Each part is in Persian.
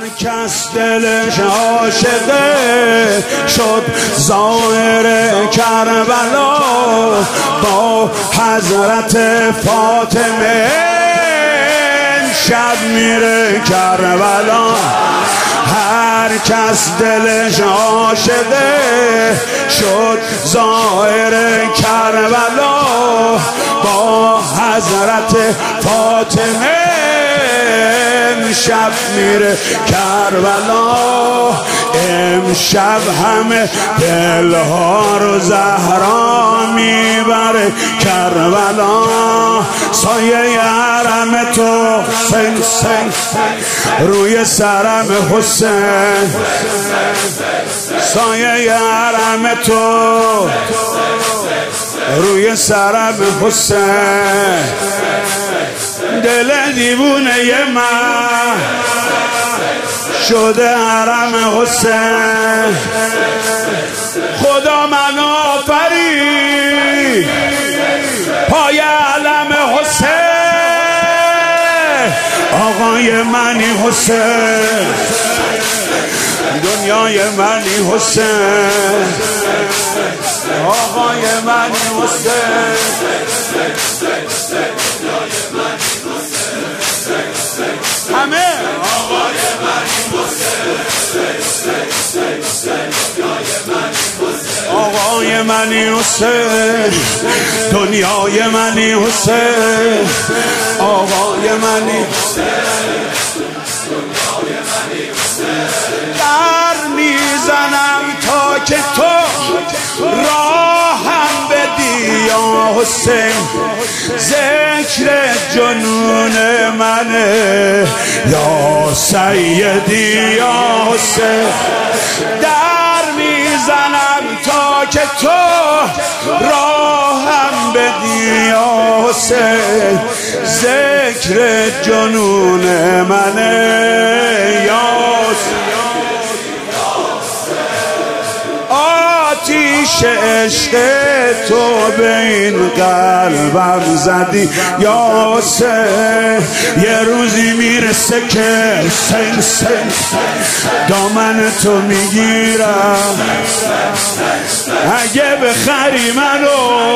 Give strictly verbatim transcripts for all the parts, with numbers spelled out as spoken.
کس دلش عاشقه شد ظاهر کربلا با حضرت فاطمه شب میره کربلا. هر کس دلش عاشقه شد ظاهر کربلا با حضرت فاطمه امشب میره کربلا. امشب همه دلها رو زهرا میبره کربلا. سایه حرم تو حسین حسین روی سرم حسین، سایه حرم تو روی سرم حسین. دل دیوونه من شده حرم حسین. خدا من آفرید پای علم حسین. آقای منی حسین، دنیای منی حسین. آقای منی حسین، همه آقای منی حسین. آقای منی حسین، دنیای منی حسین. آقای منی در میزنم تا که تو راهم بدی یا حسین. ذکر جنون منه یا سیدی یا حسین. در میزنم تا که تو راهم بدی یا حسین. ذکر جنون منه یا حسین. آتیش عشق تو به این قلبم زدی یا حسین. یه روزی میرسه که حسین حسین دامن تو میگیرم. اگه بخری منو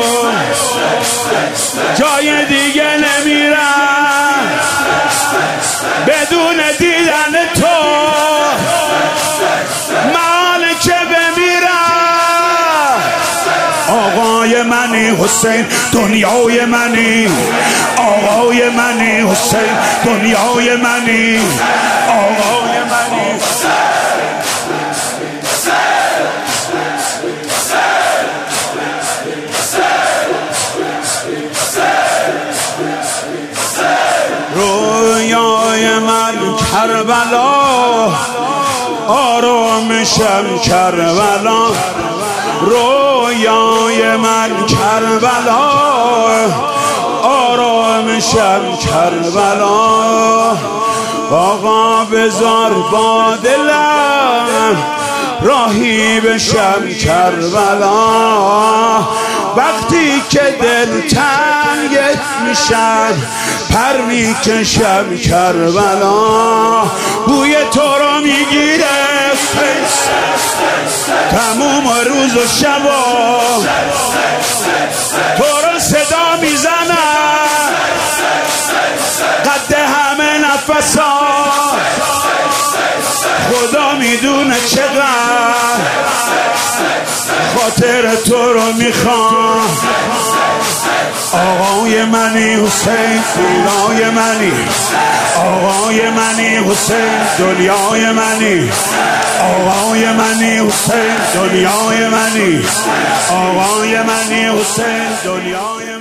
جای دیگه نمیرم بدون دیدن تو. من که بمیرم آقای منی حسین، دنیای منی. آقای منی حسین، دنیای منی. آقای منی رویای من کربلا، آرامشم کربلا. رویای من کربلا، آرامشم کربلا. آقا بذار با دلم راهی بشم کربلا. وقتی که دل تنگت میشم پر میکشم کربلا. بوی تو رو میگیره تموم روز و شبا. تو رو صدا میزنم قد همه نفسا. خدا میدونه چقدر خاطر تو رو میخوام. آقای منی حسین، دنیای منی. آقای منی حسین، دنیای منی. آقای منی حسین، دنیای منی. آقای منی حسین، دنیای